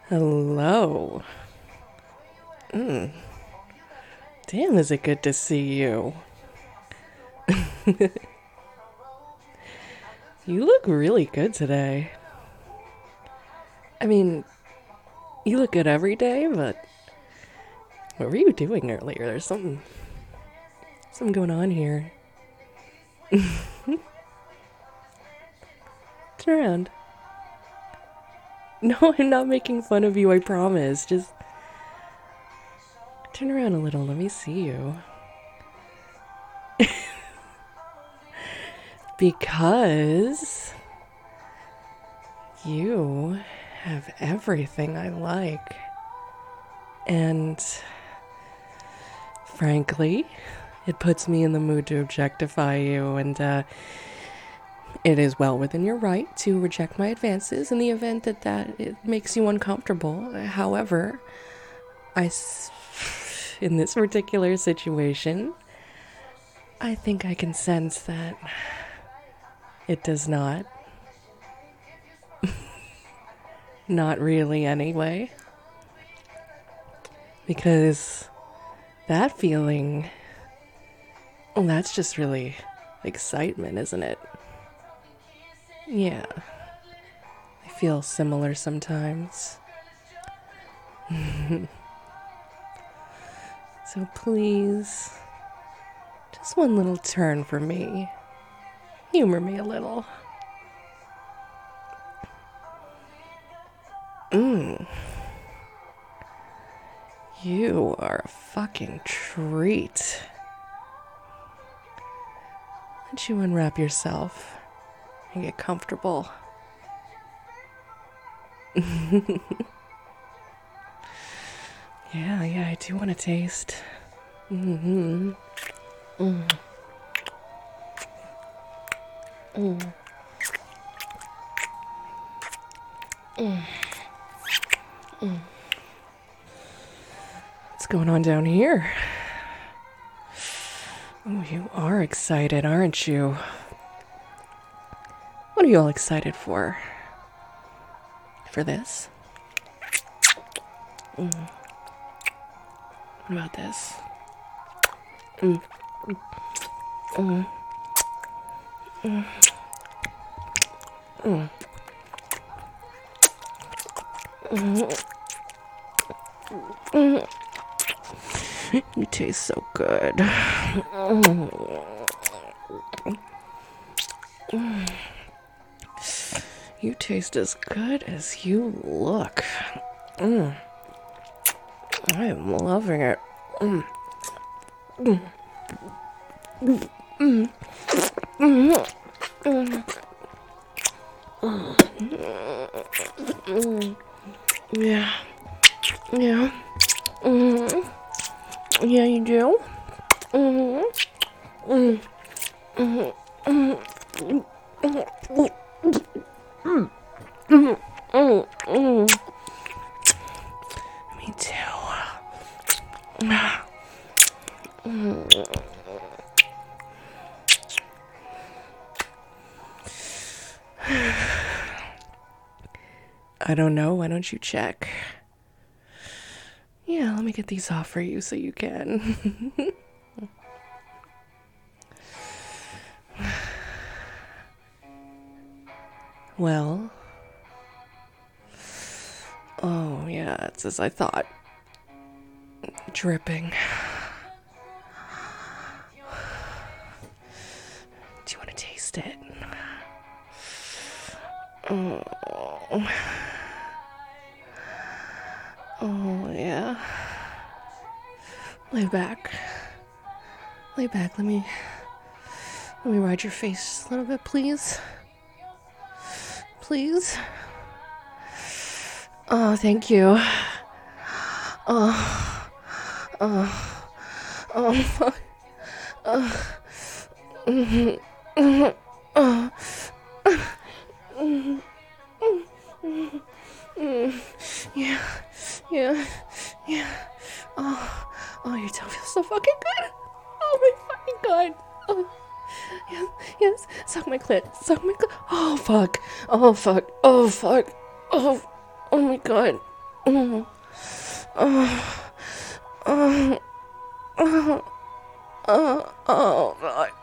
Hello. Damn, is it good to see you? You look really good today. I mean, you look good every day, but what were you doing earlier? There's something going on here. Turn around. No, I'm not making fun of you, I promise. Just turn around a little, let me see you. Because you have everything I like. And frankly, it puts me in the mood to objectify you, and it is well within your right to reject my advances in the event that it makes you uncomfortable. However, in this particular situation, I think I can sense that it does not. Not really, anyway. Because that feeling, well, that's just really excitement, isn't it? Yeah. I feel similar sometimes. So please, just one little turn for me. Humor me a little. You are a fucking treat. Why don't you unwrap yourself and get comfortable? Yeah, I do want to taste. Mm-hmm. What's going on down here? Oh, you are excited, aren't you? What are you all excited for? For this? What about this? You taste so good. You taste as good as you look. I am loving it. Yeah. Yeah. Yeah, you do. Me too. I don't know. Why don't you check? Yeah, let me get these off for you so you can. Well. Oh, yeah, it's as I thought. Dripping. Do you want to taste it? Oh, yeah. Lay back. Lay back. Let me ride your face a little bit, please. Please. Oh, thank you. Fuck. Yeah. Oh, your tongue feels so fucking good. Oh my fucking god. Oh, yes. Suck my clit. Oh fuck. Oh my god. Oh, oh, oh, oh, oh, fuck.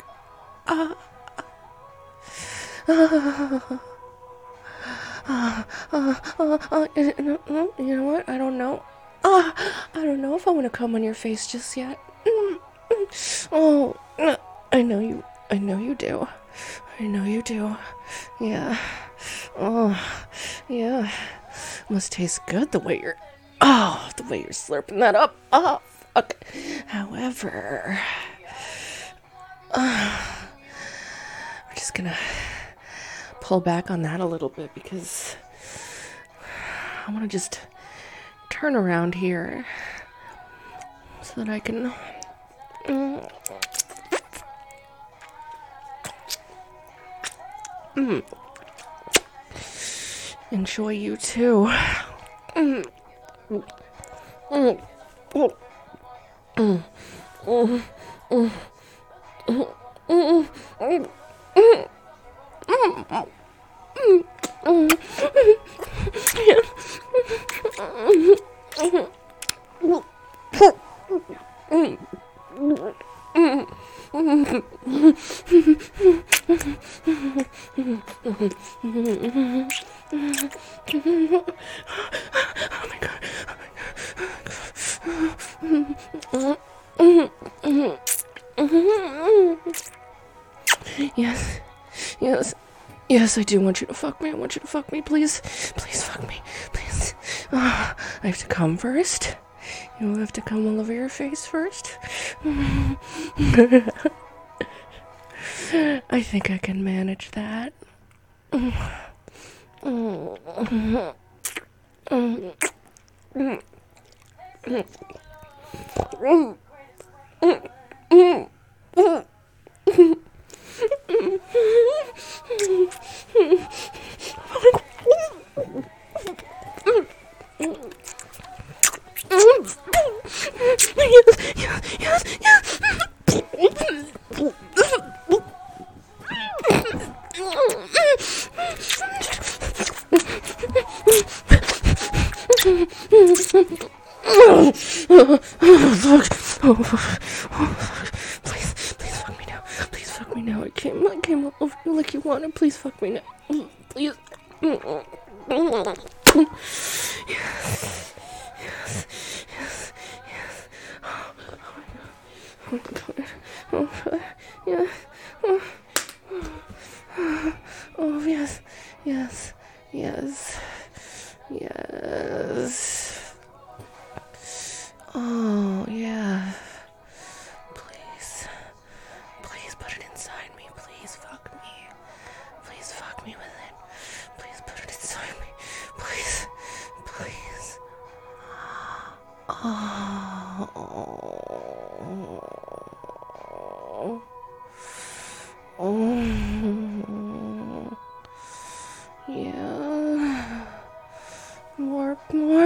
You know what? I don't know. I don't know if I want to come on your face just yet. Oh, I know you. I know you do. I know you do. Yeah. Oh, yeah. Must taste good the way you're. Oh, the way you're slurping that up. Oh, fuck. However, we're just gonna pull back on that a little bit because I want to just turn around here so that I can enjoy you too. Yes, yes, yes, I do want you to fuck me. I want you to fuck me, please. Please fuck me, please. I have to come first. You'll have to come all over your face first. I think I can manage that. Please fuck me now. Please fuck me now. I came all over you like you wanted. Please fuck me now. Please. Yes. Oh God. Oh God. Yeah. Oh yes. Yes. Oh yeah. Please put it inside me. Please fuck me. Please fuck me with it. Please put it inside me. Please. Oh. Yeah. More.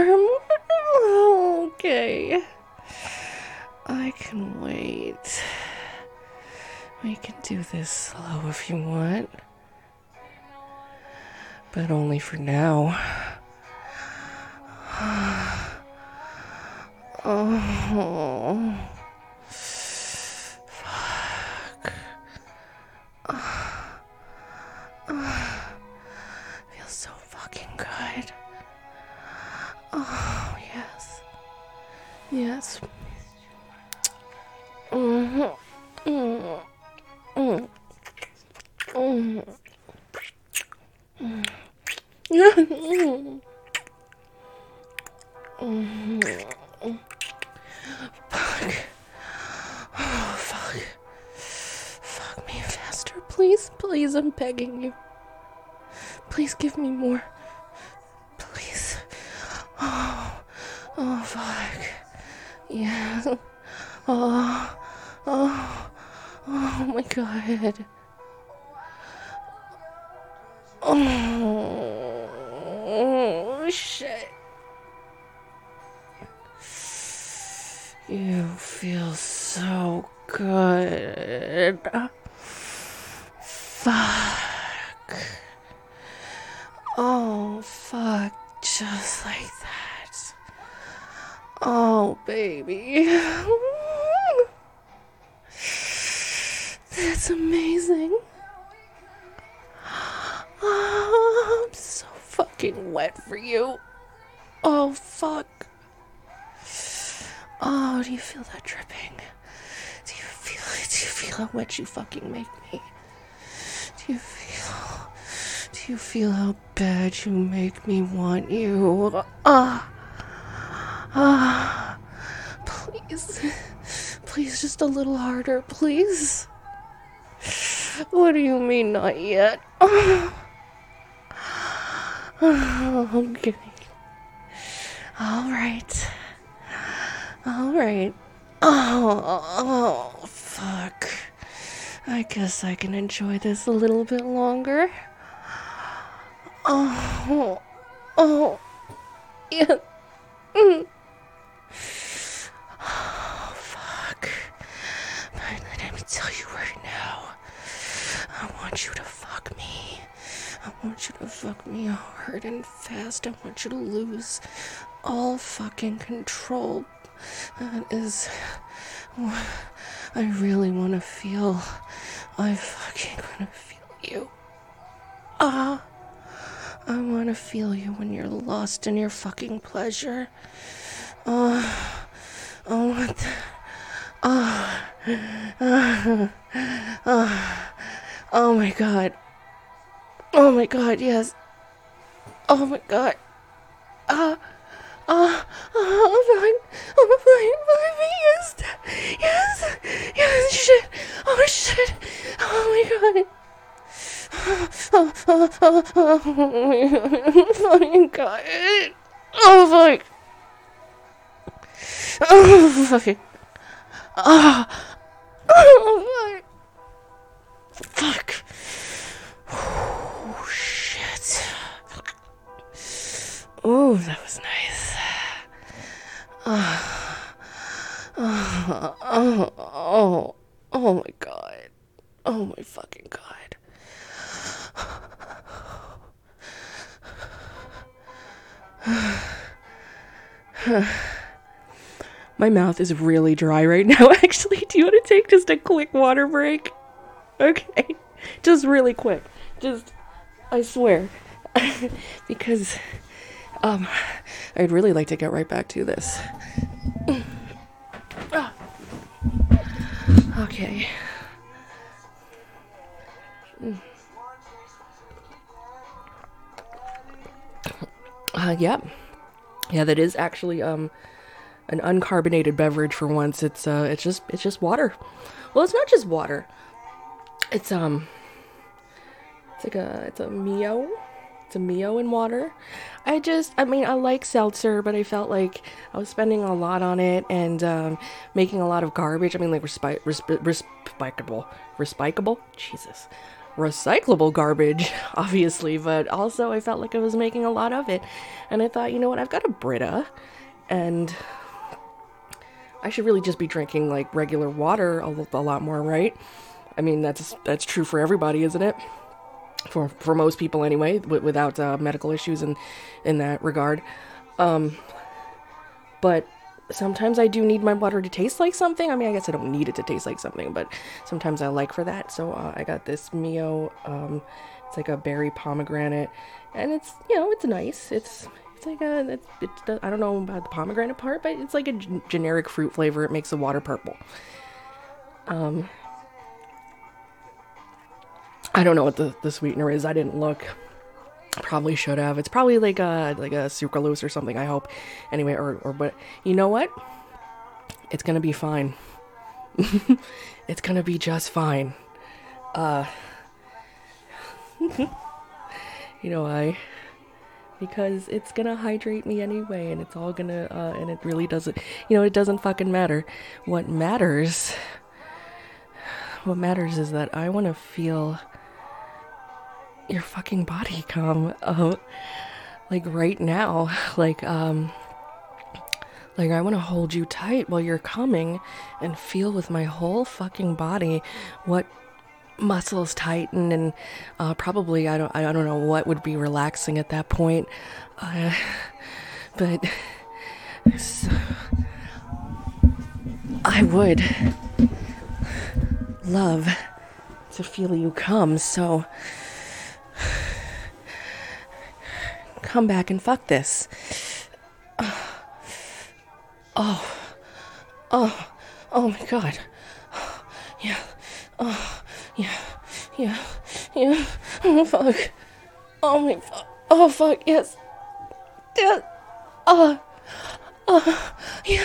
Okay. I can wait. We can do this slow if you want. But only for now. Oh. Fuck. Feels so fucking good. Oh, yes. Yes. Fuck. Oh, fuck. Fuck me faster, please. Please, I'm begging you. Please give me more. Please. Oh, fuck. Yeah. Oh my God. Oh, shit. You feel so good. Fuck. Oh, fuck. Just like that. Oh, baby. That's amazing. Oh, I'm so fucking wet for you. Oh, fuck. Oh, do you feel that dripping? Do you feel how wet you fucking make me? Do you feel how bad you make me want you? Please. Please, just a little harder, please. What do you mean, not yet? I'm kidding. Alright. Oh, fuck. I guess I can enjoy this a little bit longer. Oh, yeah. Oh, fuck. But let me tell you right now, I want you to fuck me. I want you to fuck me hard and fast. I want you to lose all fucking control. That is what I really want to feel. I fucking want to feel you. I want to feel you when you're lost in your fucking pleasure. I want oh my god. Oh my god, yes. Oh my god. I'm fine, baby, yes, shit, oh shit, oh my god. Oh my god. Oh fuck. Oh fuck. Oh fuck. Oh shit. Oh, that was nice. Oh my god. Oh my fucking god. My mouth is really dry right now, actually. Do you want to take just a quick water break? Okay. Just really quick. Just, I swear. Because, I'd really like to get right back to this. Okay. Yeah, that is actually, an uncarbonated beverage for once. It's just water. Well, it's not just water. It's a Mio. It's a Mio in water. I like seltzer, but I felt like I was spending a lot on it and making a lot of garbage. I mean, like recyclable garbage, obviously, but also I felt like I was making a lot of it. And I thought, you know what, I've got a Brita, and I should really just be drinking like regular water a lot more, right? I mean, that's true for everybody, isn't it? For most people anyway, without medical issues in that regard. But sometimes I do need my water to taste like something. I mean, I guess I don't need it to taste like something, but sometimes I like for that. So I got this Mio. It's like a berry pomegranate, and it's, you know, it's nice. It's like I don't know about the pomegranate part, but it's like a generic fruit flavor. It makes the water purple. I don't know what the sweetener is. I didn't look. Probably should have. It's probably like a sucralose or something, I hope. Anyway, but you know what? It's gonna be fine. It's gonna be just fine. You know why? Because it's gonna hydrate me anyway, and it's all gonna, and it really doesn't, it doesn't fucking matter. What matters is that I want to feel your fucking body come, like right now, like I want to hold you tight while you're coming and feel with my whole fucking body what muscles tighten, and probably I don't know what would be relaxing at that point, but I would love to feel you come, so come back and fuck this. Oh my god. Yeah. Oh, yeah. Yeah. Yeah. Oh, fuck. Oh my fuck. Oh, fuck. Yes. Yes. Yeah.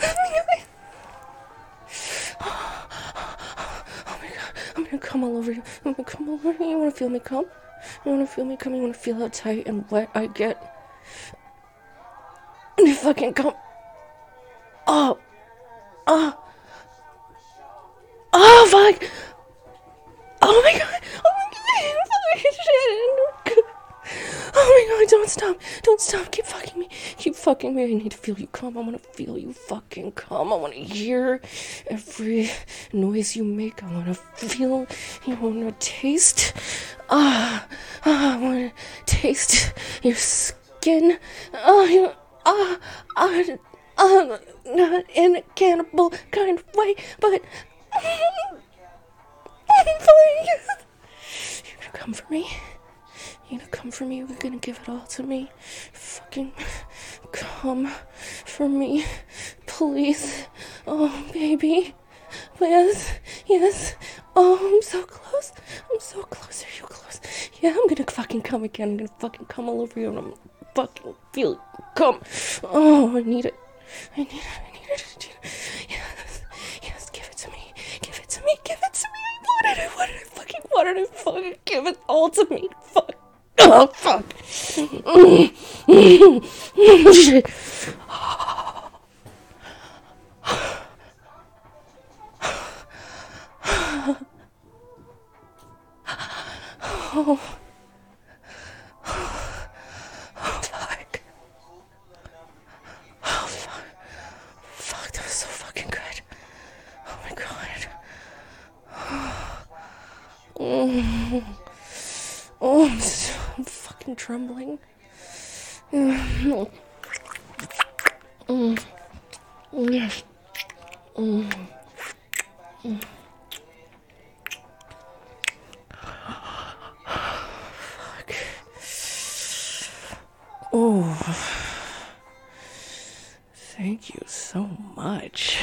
Oh my god. I'm gonna come all over you. I'm gonna come all over you. You wanna feel me come? You wanna feel me come? You wanna feel how tight and wet I get? And you fucking come. Oh. Oh, fuck. Oh my god. Oh my god. Shit. Oh my god, don't stop. Don't stop. Keep fucking me. Keep fucking me. I need to feel you come. I want to feel you fucking come. I want to hear every noise you make. I want to feel. I want to taste. I want to taste your skin. Not in a cannibal kind of way, but please. You're gonna come for me. You're gonna come for me. You're gonna give it all to me. Fucking come for me, please. Oh, baby. Yes, yes. Oh, I'm so close. I'm so close. Are you close? Yeah, I'm gonna fucking come again. I'm gonna fucking come all over you, and I'm fucking feel it come. Oh, I need it. I need it. Yes, give it to me. Give it to me. Give it to me. I wanted it. Give it all to me. Fuck. Oh, fuck. Shit. Oh. Fuck. Oh, fuck. Fuck, that was so fucking good. Oh my god. Oh, I'm fucking trembling. Yes. Fuck. Oh. Thank you so much.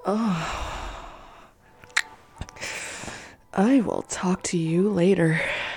Oh. I will talk to you later.